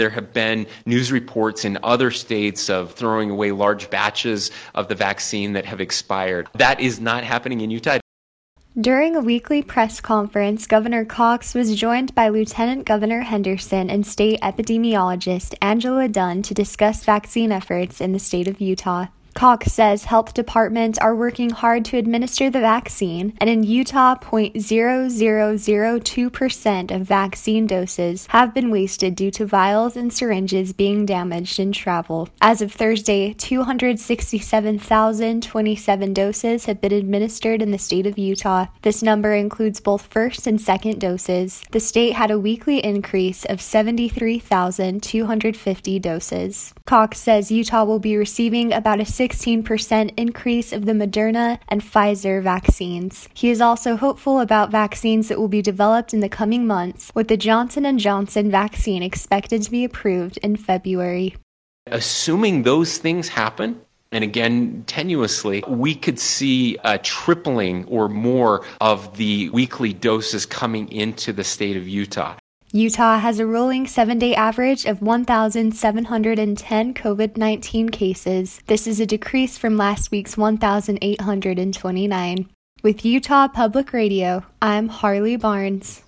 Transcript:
There have been news reports in other states of throwing away large batches of the vaccine that have expired. That is not happening in Utah. During a weekly press conference, Governor Cox was joined by Lieutenant Governor Henderson and state epidemiologist Angela Dunn to discuss vaccine efforts in the state of Utah. Cox says health departments are working hard to administer the vaccine, and in Utah, 0.0002% of vaccine doses have been wasted due to vials and syringes being damaged in travel. As of Thursday, 267,027 doses have been administered in the state of Utah. This number includes both first and second doses. The state had a weekly increase of 73,250 doses. Cox says Utah will be receiving about a 16% increase of the Moderna and Pfizer vaccines. He is also hopeful about vaccines that will be developed in the coming months, with the Johnson & Johnson vaccine expected to be approved in February. Assuming those things happen, and again, tenuously, we could see a tripling or more of the weekly doses coming into the state of Utah. Utah has a rolling 7-day average of 1,710 COVID-19 cases. This is a decrease from last week's 1,829. With Utah Public Radio, I'm Harley Barnes.